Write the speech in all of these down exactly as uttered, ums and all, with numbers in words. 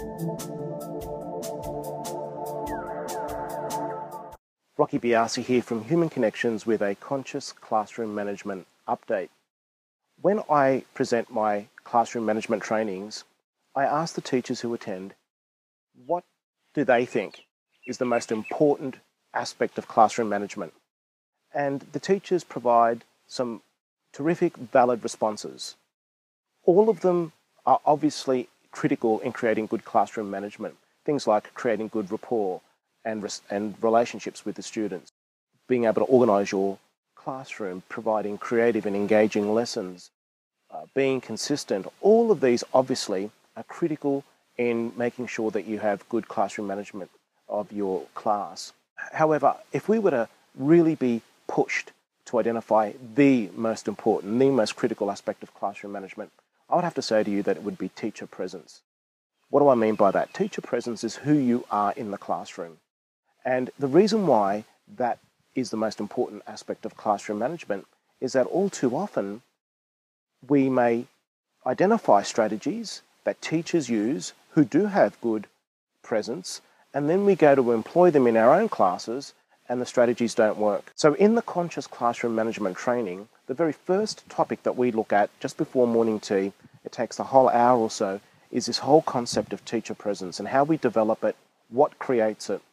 Rocky Biasi here from Human Connections with a Conscious Classroom Management update. When I present my classroom management trainings, I ask the teachers who attend, what do they think is the most important aspect of classroom management? And the teachers provide some terrific, valid responses. All of them are obviously critical in creating good classroom management. Things like creating good rapport and, and relationships with the students, being able to organise your classroom, providing creative and engaging lessons, uh, being consistent. All of these obviously are critical in making sure that you have good classroom management of your class. However, if we were to really be pushed to identify the most important, the most critical aspect of classroom management, I would have to say to you that it would be teacher presence. What do I mean by that? Teacher presence is who you are in the classroom. And the reason why that is the most important aspect of classroom management is that all too often we may identify strategies that teachers use who do have good presence, and then we go to employ them in our own classes and the strategies don't work. So in the Conscious Classroom Management training, the very first topic that we look at just before morning tea, it takes a whole hour or so, is this whole concept of teacher presence and how we develop it, what creates it.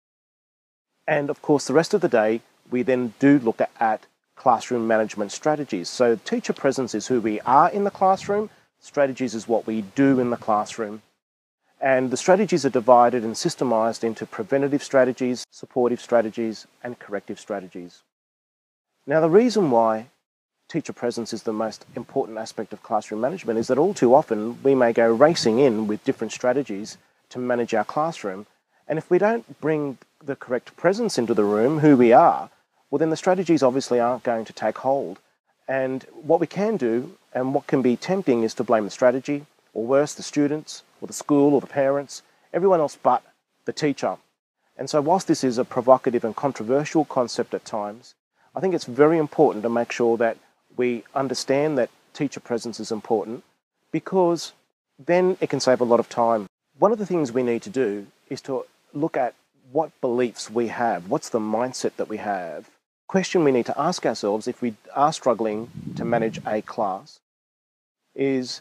And of course, the rest of the day, we then do look at classroom management strategies. So teacher presence is who we are in the classroom, strategies is what we do in the classroom. And the strategies are divided and systemized into preventative strategies, supportive strategies, and corrective strategies. Now, the reason why teacher presence is the most important aspect of classroom management is that all too often we may go racing in with different strategies to manage our classroom. And if we don't bring the correct presence into the room, who we are, well, then the strategies obviously aren't going to take hold. And what we can do, and what can be tempting, is to blame the strategy, or worse, the students, or the school, or the parents, everyone else but the teacher. And so whilst this is a provocative and controversial concept at times, I think it's very important to make sure that we understand that teacher presence is important, because then it can save a lot of time. One of the things we need to do is to look at what beliefs we have, what's the mindset that we have. Question we need to ask ourselves if we are struggling to manage a class is,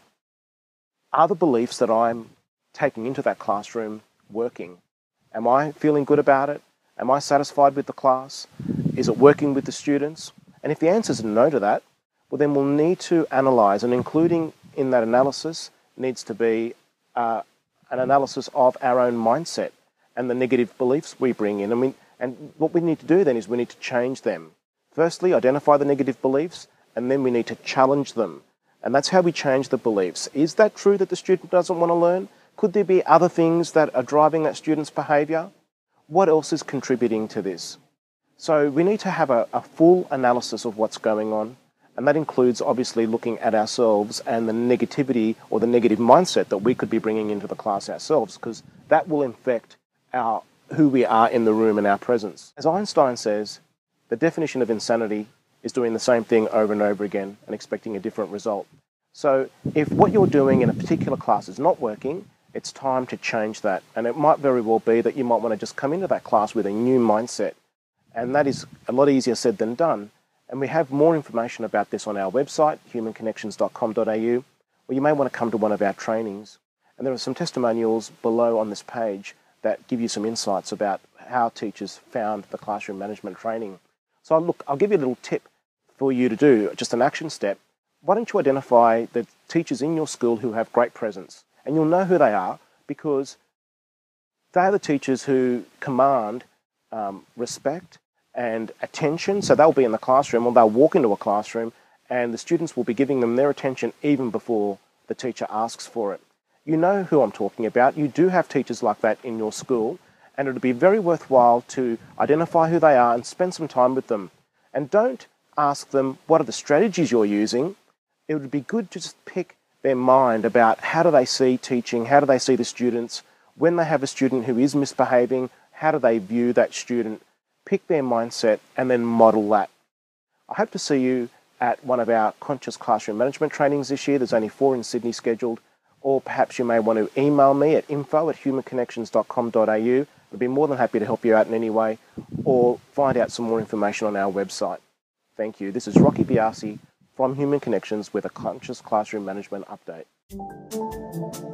are the beliefs that I'm taking into that classroom working? Am I feeling good about it? Am I satisfied with the class? Is it working with the students? And if the answer is no to that, well, then we'll need to analyse, and including in that analysis needs to be uh, an analysis of our own mindset and the negative beliefs we bring in. I mean, and what we need to do then is we need to change them. Firstly, identify the negative beliefs, and then we need to challenge them. And that's how we change the beliefs. Is that true that the student doesn't want to learn? Could there be other things that are driving that student's behaviour? What else is contributing to this? So we need to have a, a full analysis of what's going on. And that includes obviously looking at ourselves and the negativity or the negative mindset that we could be bringing into the class ourselves, because that will infect our, who we are in the room and our presence. As Einstein says, the definition of insanity is doing the same thing over and over again and expecting a different result. So if what you're doing in a particular class is not working, it's time to change that. And it might very well be that you might want to just come into that class with a new mindset. And that is a lot easier said than done. And we have more information about this on our website, human connections dot com dot a u, or you may want to come to one of our trainings. And there are some testimonials below on this page that give you some insights about how teachers found the classroom management training. So look, I'll give you a little tip for you to do, just an action step. Why don't you identify the teachers in your school who have great presence? And you'll know who they are, because they are the teachers who command um, respect and attention. So they'll be in the classroom, or they'll walk into a classroom and the students will be giving them their attention even before the teacher asks for it. You know who I'm talking about. You do have teachers like that in your school, and it would be very worthwhile to identify who they are and spend some time with them. And don't ask them what are the strategies you're using. It would be good to just pick their mind about how do they see teaching, how do they see the students. When they have a student who is misbehaving, how do they view that student? Pick their mindset and then model that. I hope to see you at one of our Conscious Classroom Management trainings this year. There's only four in Sydney scheduled. or perhaps you may want to email me at info at human connections dot com dot a u. I'd be more than happy to help you out in any way, or find out some more information on our website. Thank you. This is Rocky Biasi from Human Connections with a Conscious Classroom Management Update.